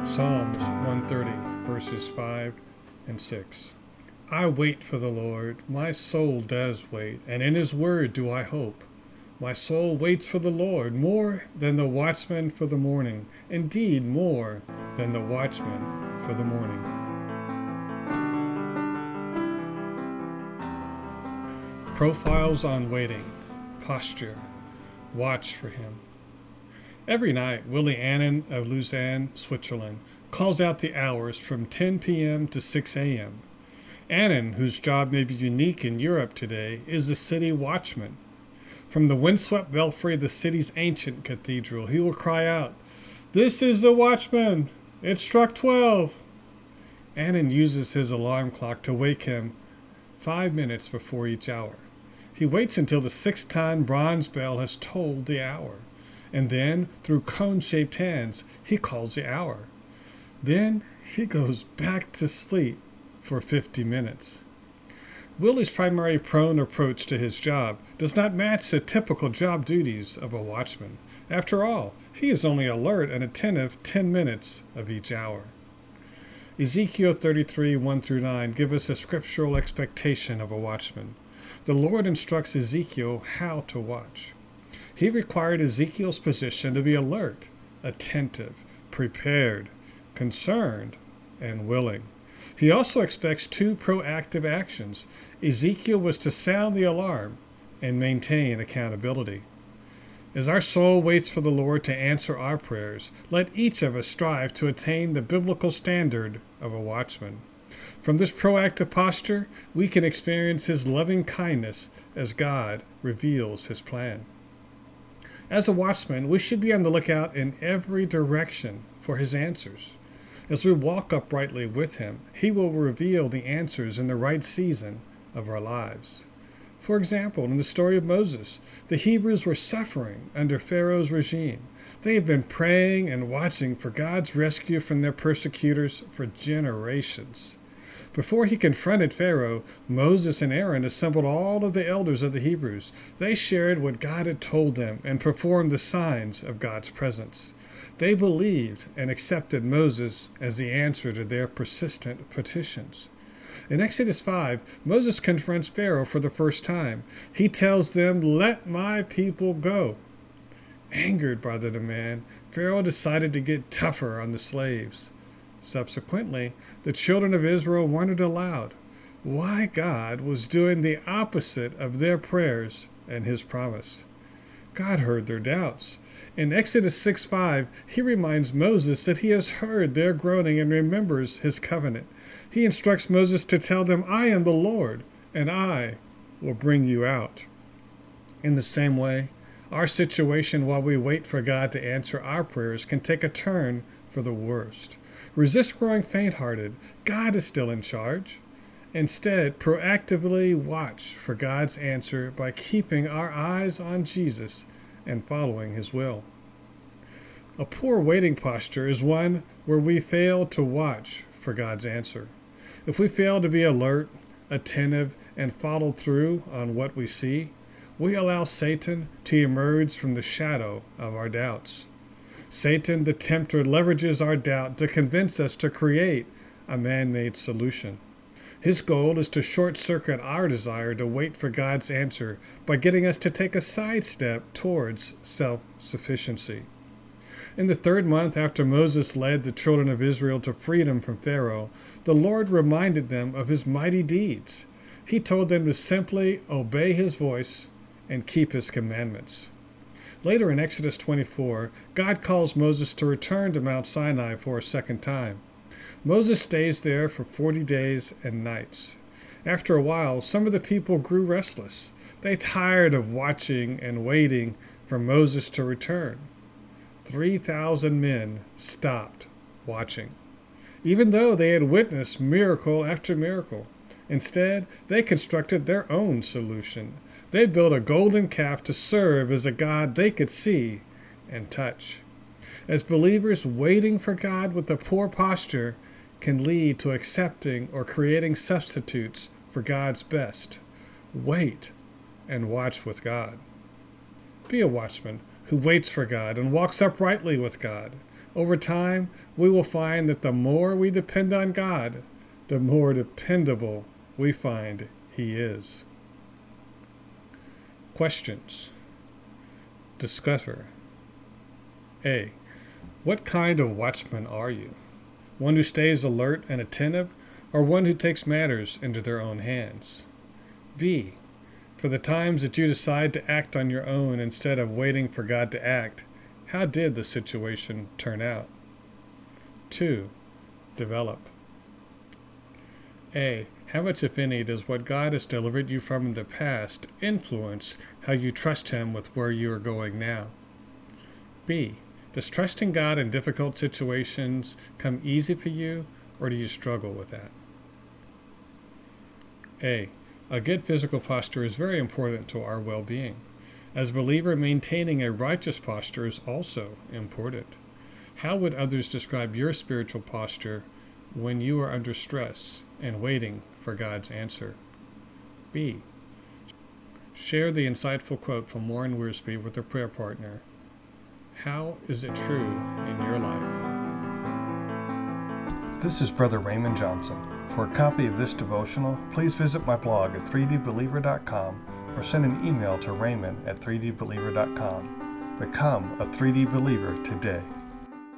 Psalms 130, verses 5 and 6. I wait for the Lord, my soul does wait, and in his word do I hope. My soul waits for the Lord more than the watchman for the morning, indeed more than the watchman for the morning. Profiles on waiting, posture, watch for him. Every night, Willie Annan of Lausanne, Switzerland, calls out the hours from 10 p.m. to 6 a.m. Annan, whose job may be unique in Europe today, is the city watchman. From the windswept belfry of the city's ancient cathedral, he will cry out, "This is the watchman! It struck 12!" Annan uses his alarm clock to wake him 5 minutes before each hour. He waits until the 6-ton bronze bell has tolled the hour, and then, through cone-shaped hands, he calls the hour. Then he goes back to sleep for 50 minutes. Willie's primary prone approach to his job does not match the typical job duties of a watchman. After all, he is only alert and attentive 10 minutes of each hour. Ezekiel 33, 1-9 give us a scriptural expectation of a watchman. The Lord instructs Ezekiel how to watch. He required Ezekiel's position to be alert, attentive, prepared, concerned, and willing. He also expects 2 proactive actions. Ezekiel was to sound the alarm and maintain accountability. As our soul waits for the Lord to answer our prayers, let each of us strive to attain the biblical standard of a watchman. From this proactive posture, we can experience his loving kindness as God reveals his plan. As a watchman, we should be on the lookout in every direction for his answers. As we walk uprightly with him, he will reveal the answers in the right season of our lives. For example, in the story of Moses, the Hebrews were suffering under Pharaoh's regime. They had been praying and watching for God's rescue from their persecutors for generations. Before he confronted Pharaoh, Moses and Aaron assembled all of the elders of the Hebrews. They shared what God had told them and performed the signs of God's presence. They believed and accepted Moses as the answer to their persistent petitions. In Exodus 5, Moses confronts Pharaoh for the first time. He tells them, "Let my people go." Angered by the demand, Pharaoh decided to get tougher on the slaves. Subsequently, the children of Israel wondered aloud why God was doing the opposite of their prayers and his promise. God heard their doubts. In Exodus 6:5, he reminds Moses that he has heard their groaning and remembers his covenant. He instructs Moses to tell them, "I am the Lord, and I will bring you out." In the same way, our situation while we wait for God to answer our prayers can take a turn for the worst. Resist growing faint-hearted. God is still in charge. Instead, proactively watch for God's answer by keeping our eyes on Jesus and following his will. A poor waiting posture is one where we fail to watch for God's answer. If we fail to be alert, attentive, and follow through on what we see, we allow Satan to emerge from the shadow of our doubts. Satan, the tempter, leverages our doubt to convince us to create a man-made solution. His goal is to short-circuit our desire to wait for God's answer by getting us to take a sidestep towards self-sufficiency. In the 3rd month after Moses led the children of Israel to freedom from Pharaoh, the Lord reminded them of his mighty deeds. He told them to simply obey his voice and keep his commandments. Later in Exodus 24, God calls Moses to return to Mount Sinai for a second time. Moses stays there for 40 days and nights. After a while, some of the people grew restless. They tired of watching and waiting for Moses to return. 3,000 men stopped watching, even though they had witnessed miracle after miracle. Instead, they constructed their own solution. They built a golden calf to serve as a God they could see and touch. As believers, waiting for God with a poor posture can lead to accepting or creating substitutes for God's best. Wait and watch with God. Be a watchman who waits for God and walks uprightly with God. Over time, we will find that the more we depend on God, the more dependable we find He is. Questions. Discover. A. What kind of watchman are you? One who stays alert and attentive, or one who takes matters into their own hands? B. For the times that you decide to act on your own instead of waiting for God to act, how did the situation turn out? 2. Develop. A. How much, if any, does what God has delivered you from in the past influence how you trust Him with where you are going now? B. Does trusting God in difficult situations come easy for you, or do you struggle with that? A. A good physical posture is very important to our well-being. As a believer, maintaining a righteous posture is also important. How would others describe your spiritual posture when you are under stress and waiting for God's answer? B. Share the insightful quote from Warren Wiersbe with a prayer partner. How is it true in your life? This is Brother Raymond Johnson. For a copy of this devotional, please visit my blog at 3dbeliever.com or send an email to raymond@3dbeliever.com. Become a 3D believer today.